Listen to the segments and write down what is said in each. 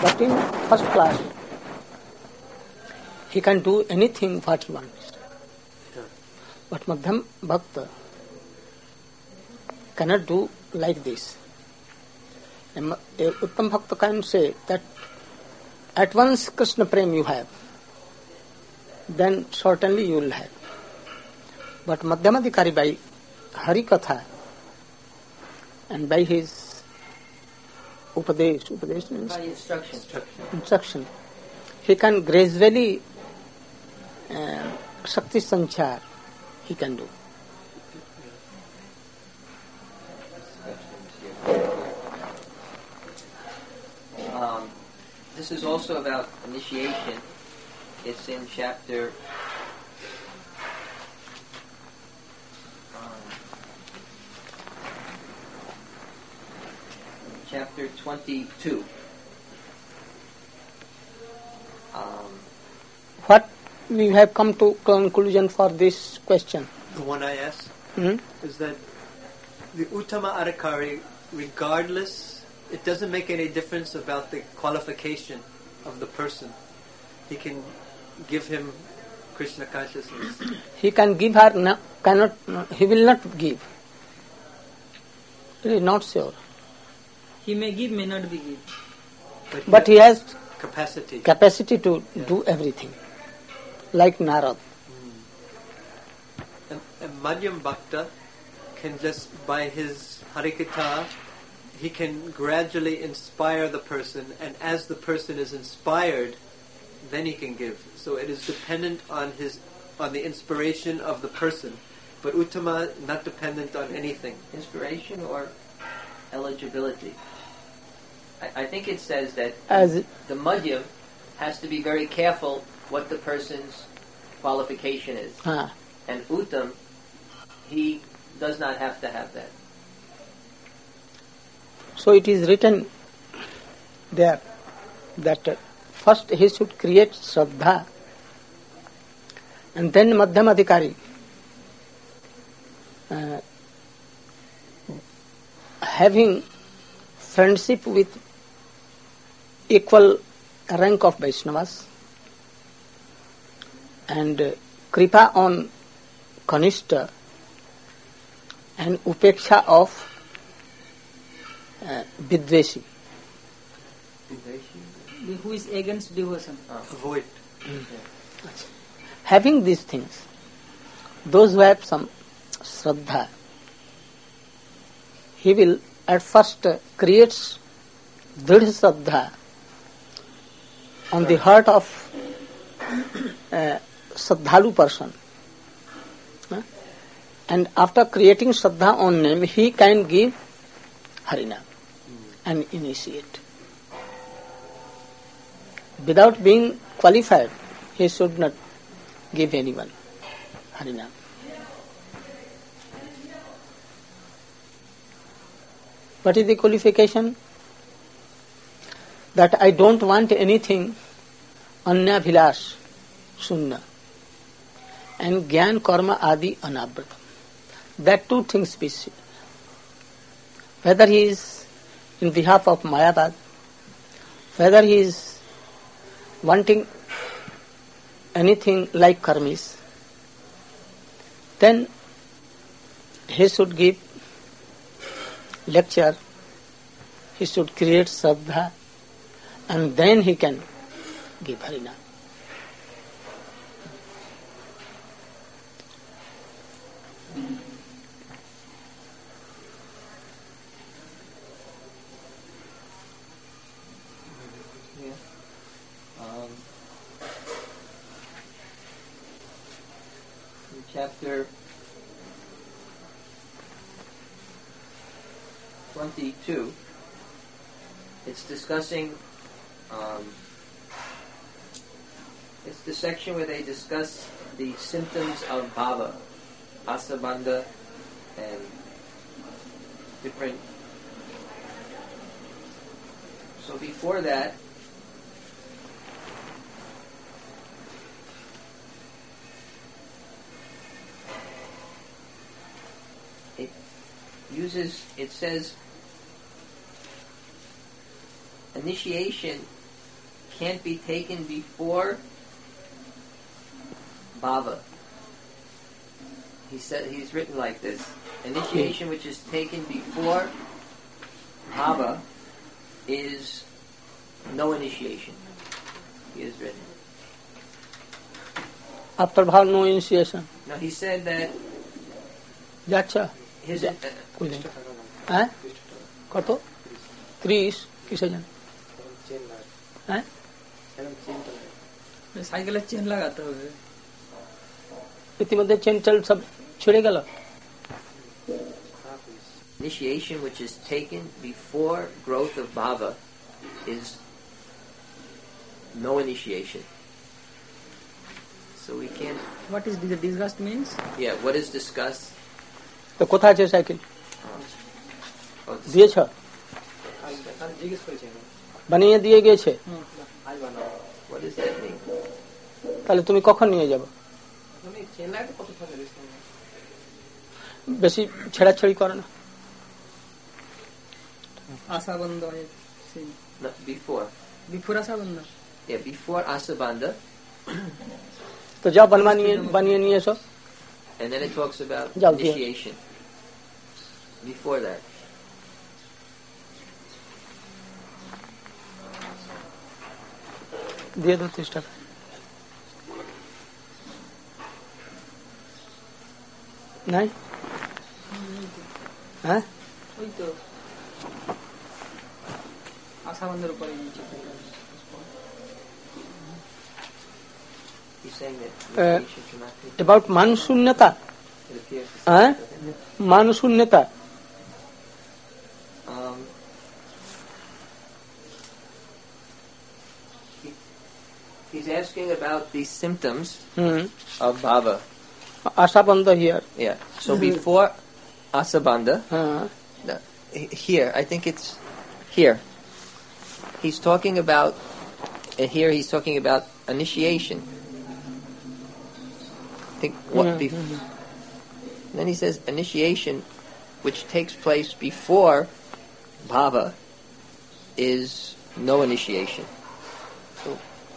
But in first class, he can do anything what he wants. But Madhyam Bhakta cannot do like this. A Uttam Bhakta can say that at once Krishna Prem you have, then certainly you will have. But Madhyamadikari by Hari Katha and by his Upadesh means by instruction, he can gradually Shakti Sanchar he can do. This is also about initiation. It's in chapter 22. What we have come to conclusion for this question? The one I asked is that the Uttama Adhikari, regardless, it doesn't make any difference about the qualification of the person. He can give him Krishna consciousness. He can give her, he will not give. He is not sure. He may give, may not be give. But he has capacity to do everything, like Narad. And Madhyam Bhakta can just, by his Harikatha, he can gradually inspire the person, and as the person is inspired, then he can give. So it is dependent on the inspiration of the person. But Uttama, not dependent on anything. Inspiration or eligibility? I think it says that the Madhyam has to be very careful what the person's qualification is. And Uttam, he does not have to have that. So it is written there that first he should create Shraddha and then Madhyam Adhikari having friendship with equal rank of Vaishnavas and Kripa on Kanishta and Upeksha of Vidveshi. Who is against devotion? Avoid. Having these things, those who have some Shraddha, he will at first creates Dridha Shraddha on the heart of Shraddhalu person. And after creating Shraddha on name, he can give Harinam and initiate. Without being qualified, he should not give anyone Harinam. What is the qualification? That I don't want anything anya bhilash, sunna, and gyan karma adi anavrata. That two things be said. Whether he is in behalf of Mayavad, whether he is wanting anything like karmis, then he should give lecture, he should create Shraddha, and then he can give Harinam. In chapter 22, it's discussing, it's the section where they discuss the symptoms of bhava, asabandha, and different. So before that, it says initiation can't be taken before bhava. He said he's written like this: initiation which is taken before bhava is no initiation. He has written. After bhava, no initiation. Now he said that Jacha. his হ্যাঁ কত 30 কিসে জান হ্যাঁ সাইকেলের chain লাগাতে হবে ইতিমধ্যে chain টেল সব ছিঁড়ে গেল initiation which is taken before growth of bhava is no initiation. So we can't. What is the disgust means? Yeah, what is disgust? তো কোথায় আছে সাইকেল দিয়েছ বানিয়ে দিয়ে গেছে What does that mean? তাহলে তুমি কখন নিয়ে যাবে বেশি ছেড়াছেড়ি করে না আশাবন্ধ No, before. Before আশাবন্ধ Yeah, before asabandha. তো যাও বানিয়ে নিয়ে এসো And then it talks about Jaldi. initiation. Before that. দিয়ে দাও 30 টাকা নাই হ্যাঁ ওই তো আশাবন্ধের উপরে নিচে He's saying that initiation cannot take. about মানশূন্যতা It appears. হ্যাঁ মানশূন্যতা He's asking about the symptoms hmm of bhava. আশা বন্ধ here Yeah. So before asabandha, হ্যাঁ here, I think it's here. He's talking about, here he's talking about initiation. I think what then he says initiation which takes place before bhava is no initiation. So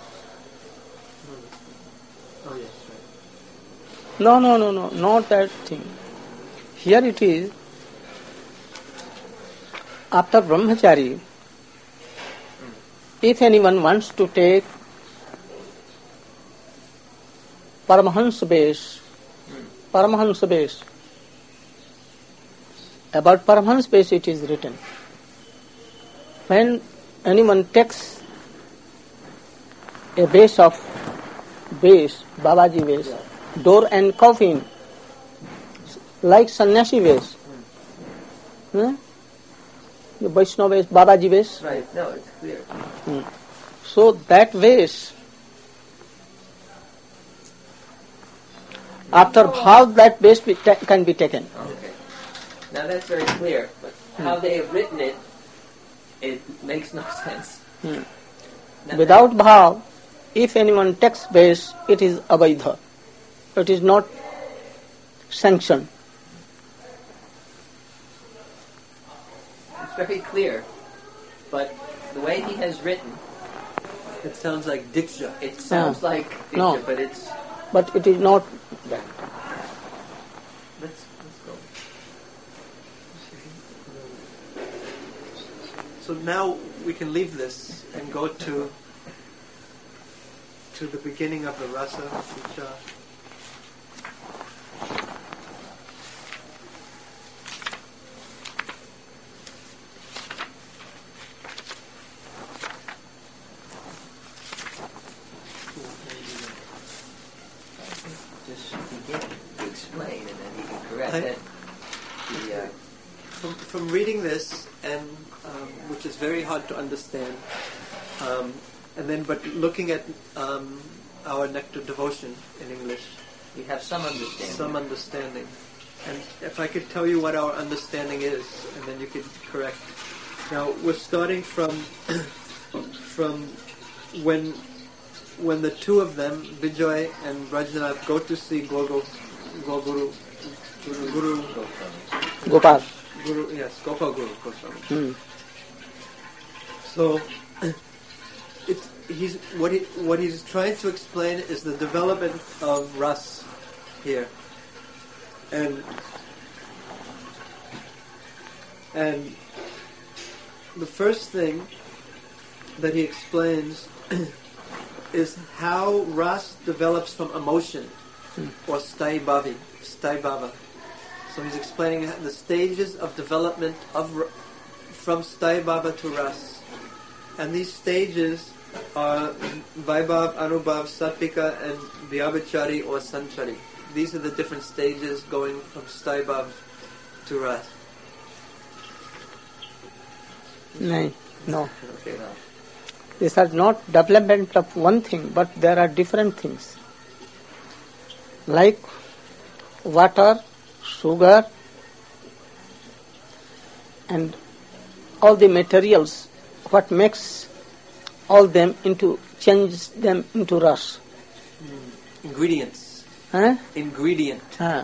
Oh yes, right. no not that thing here it is after brahmachari if anyone wants to take Paramahansa base about Paramahansa base it is written when anyone takes a base Babaji base door and coffin like sannyasi base the Vaishnava base Babaji base right, no, it's clear. so that base after how that base can be taken Okay. Now that's very clear, but how they have written it, it makes no sense. Now without bhav if anyone takes base it is avaidha it is not sanctioned it's very clear, but the way he has written, It sounds like diksha. it sounds like No. Diksha, but it's but it is not that let's go. So now we can leave this and go to the beginning of the rasa, shiksha. Just begin to explain, and then he can correct I- it. The, From reading this, and which is very hard to understand, and then but looking at our nectar devotion in English, we have some understanding. some understanding. And if I could tell you what our understanding is, and then you could correct. Now we're starting from from when the two of them, Vijay and Rajanath, go to see Guru, Gopal Gopal Guru Goswami. Hmm. So what he's trying to explain is the development of ras here, and the first thing that he explains is how ras develops from emotion, or sthai bhava. So he's explaining the stages of development from sthai bhava to ras, and these stages are Vaibhav, Anubhav, Sattvika, and Vyabhichari or Sanchari. These are the different stages going from sthai bhava to ras. No. Okay. These are not development of one thing, but there are different things. Like water, sugar, and all the materials, what makes all them changes them into ras. Ingredients. Huh? Ingredient.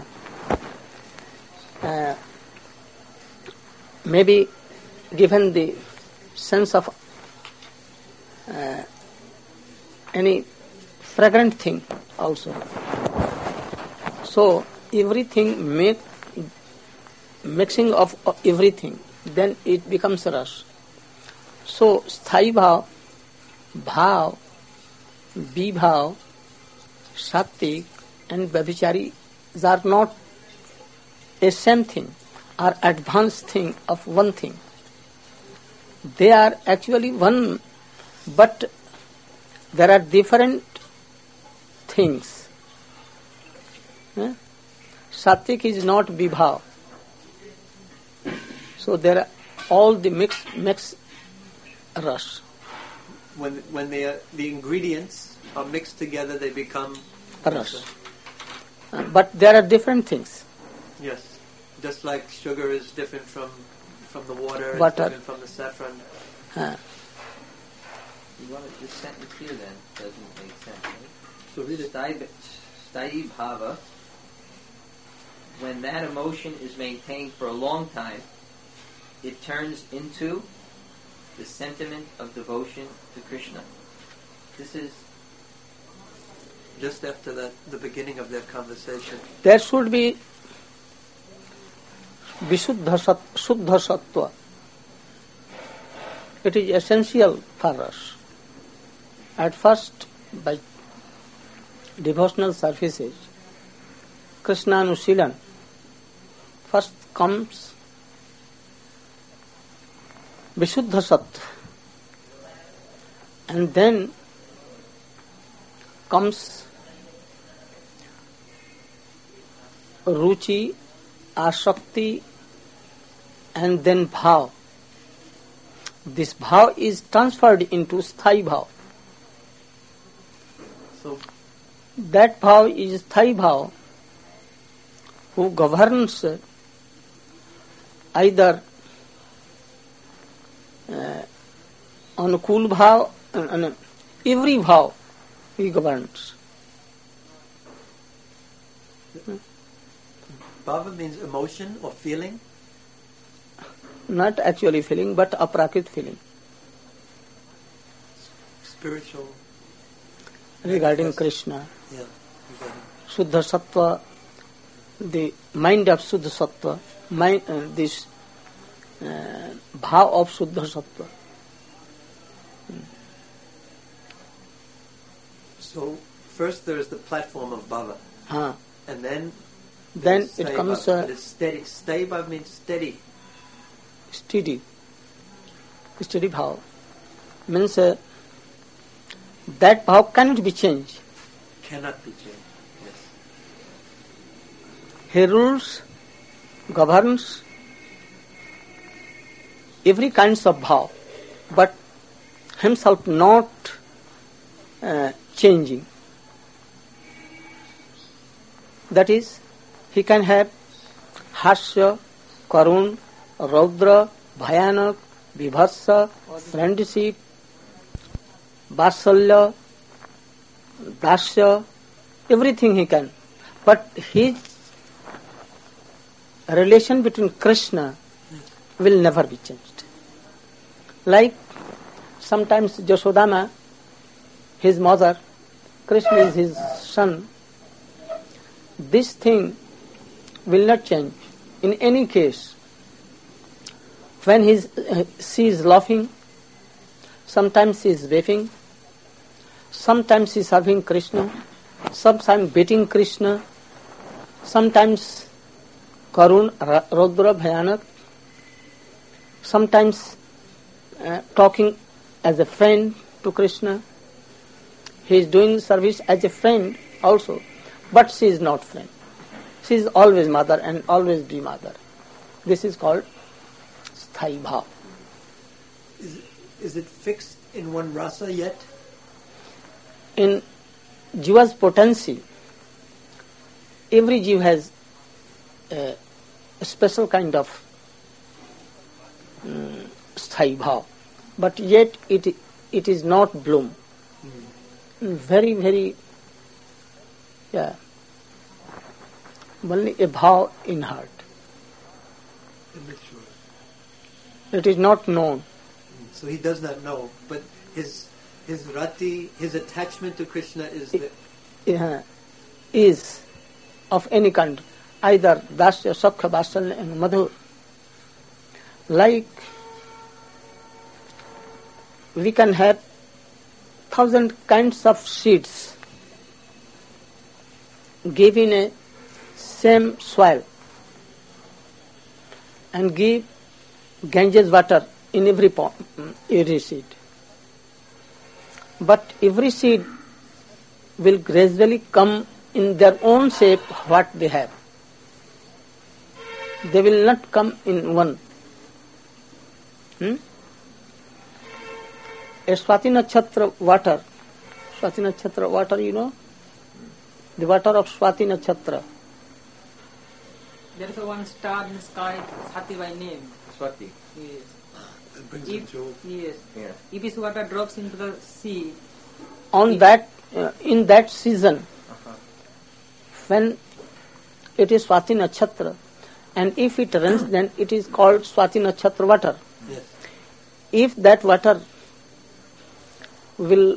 Maybe given the sense of any fragrant thing also. So everything mixing of everything, then it becomes ras. So sthai bhav, bhav, vibhav, sattvik and vyabhichari are not a same thing or advanced thing of one thing. They are actually one, but there are different things. Sattvik is not vibhav. So there are all the mix ras. When the ingredients are mixed together, they become ras. But there are different things. Yes, just like sugar is different from the water, Water. It's different from the saffron. This sentence here then doesn't make sense, right? So read it. Sthai bhava, when that emotion is maintained for a long time, it turns into the sentiment of devotion to Krishna. This is just after the beginning of their conversation. There should be Vishuddha Shuddha Sattva. It is essential for us. At first, by devotional services, Krishna Anusilan, first comes Vishuddha Sattva, and then comes Ruchi, Asakti, and then Bhav. This Bhav is transferred into Sthai Bhav. So that Bhav is Sthai Bhav, who governs either Anukul Bhav, every Bhav he governs. Bhava means emotion or feeling? Not actually feeling, but aprakrit feeling. Spiritual. Regarding Krishna. Yeah. Shuddha Sattva, the mind of Shuddha Sattva, this Bhav of Shuddha Sattva. So first there is the platform of Bhava. And then it comes it's steady. Sthai bhava means steady. Steady Bhav. Means that Bhav cannot be changed. Cannot be changed. Yes. He rules, governs every kinds of Bhav, but himself not changing. That is, he can have Harsya, Karun, Raudra, Bhayanak, Vibhasa, friendship, Vasalya, Dasya, everything he can. But his relation between Krishna will never be changed. Like sometimes Jashodama his mother, Krishna is his son. This thing will not change. In any case, when she is laughing, sometimes she is weeping, sometimes she is serving Krishna, sometimes beating Krishna, sometimes Karun, Rudra, Bhayanak, sometimes talking as a friend to Krishna. He is doing service as a friend also, but she is not friend. She is always mother and always be mother. This is called sthai bhav. Is it fixed in one rasa yet? In jiva's potency, every jiva has a special kind of sthai bhav, but yet it is not bloom. Very, very, only a bhav in heart. Immature. It is not known. So he does not know, but his rati, his attachment to Krishna is of any kind, either dasya, sakha, vasalya and madhur. Like we can have 1,000 kinds of seeds given a same soil and give Ganges water in every seed. But every seed will gradually come in their own shape what they have. They will not come in one. A Swati Nakshatra water, you know? The water of Swati Nakshatra. There is one star in the sky, Swati by name. Swati. Yes. It brings him joy. Yes. Yeah. If his water drops into the sea, In that season, when it is Swati Nakshatra, and if it runs, then it is called Swati Nakshatra water. Yes. If that water will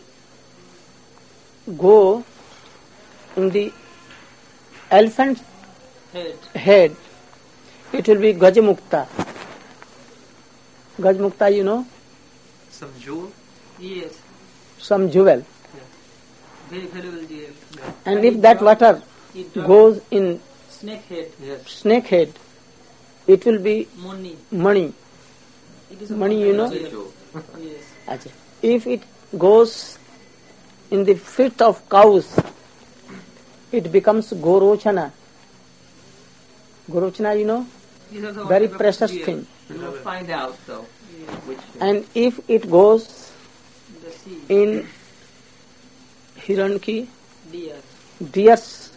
go in the elephant's head, it will be Gajamukta. Gajamukta, you know? Some jewel? yes, Some jewel. very valuable jewel. And if that water It drops goes in snake head, Yes. snake head, it will be money. money. It is a Money, you know? jewel. Yes. Acha. If it goes in the feet of cows, it becomes Gorochana. Gorochana, you know? This is also one Very type of precious jewel. thing. We will find out though Yes. which. And if it goes In the sea, in Hiranki, deer. deer's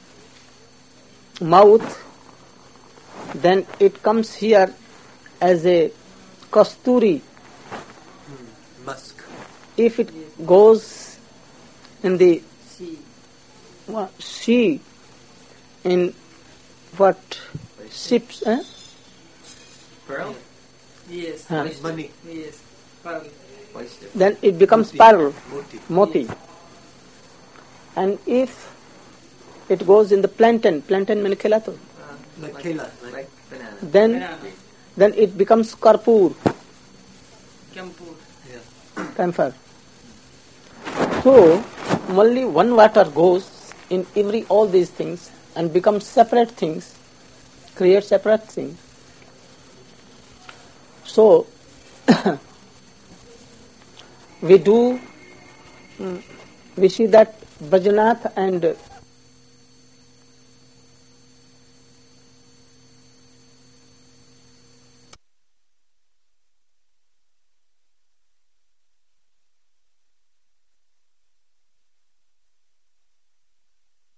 mouth, then it comes here as a kasturi. Musk. If it goes in the Sea. sea, in what ships, Pearl? Yes. Huh. Oyster. Money. Yes. Pearl. Oyster. then it becomes Moti. pearl, Moti. moti. And if it goes in the plantain means khelato, Like kela. Like banana. then Banana. it becomes karpur, Kampur. Yeah. camphor. So only one water goes in all these things and becomes separate things, create separate things. So we see that Bajanath and